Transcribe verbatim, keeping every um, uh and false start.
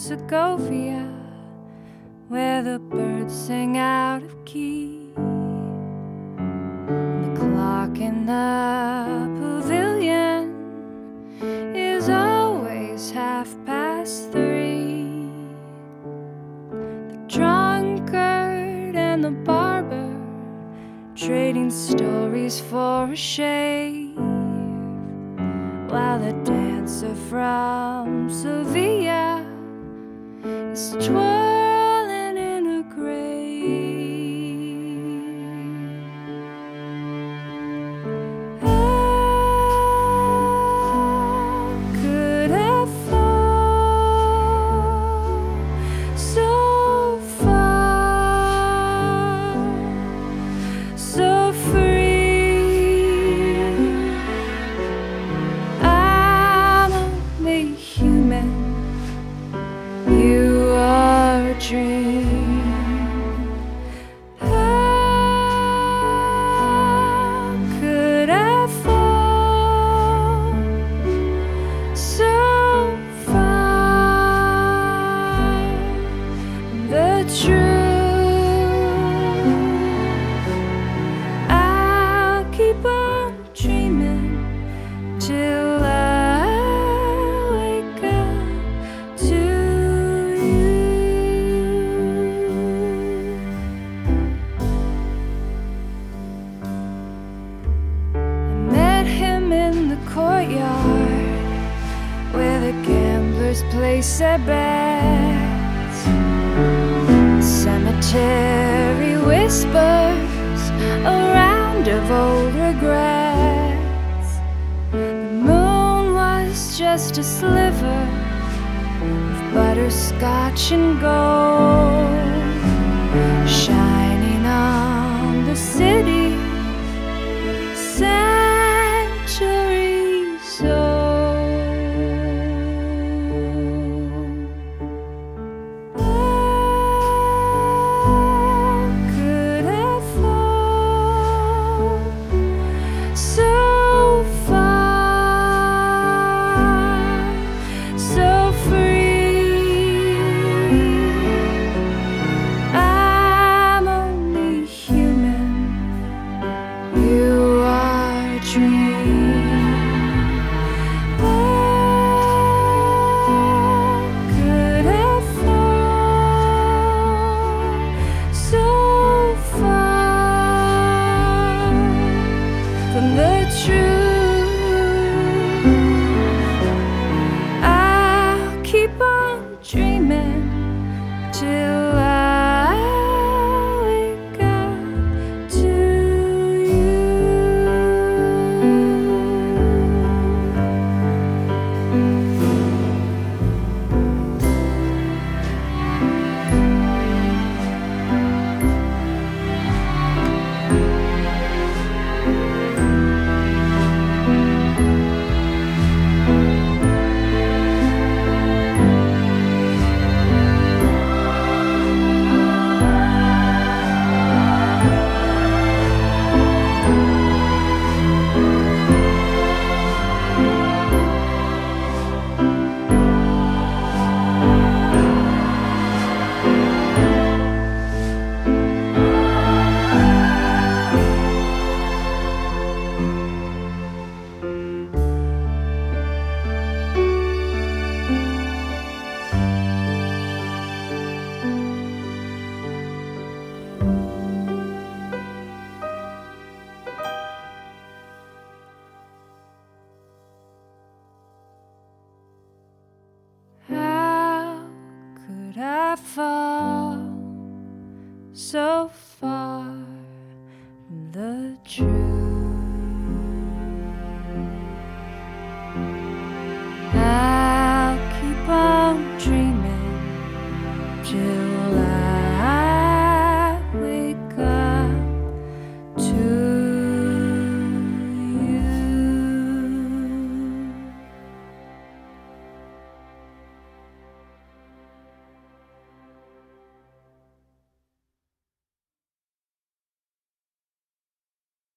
Segovia, where the birds sing out of key. The clock in the pavilion is always half past three. The drunkard and the barber trading stories for a shave, while the dancer from Sevilla is twirling in a grave. How could I fall so far, so free? I'm only human, you are a dream. How could I fall so far? The truth, I'll keep on dreaming till I wake up to courtyard where the gamblers place their bets. Cemetery whispers a round of old regrets. The moon was just a sliver of butterscotch and gold, shining on the city centuries old. How could I fall so far, so free? I'm only human, you are a dream. From the truth, I'll keep on dreaming till I wake up to you. How could I fall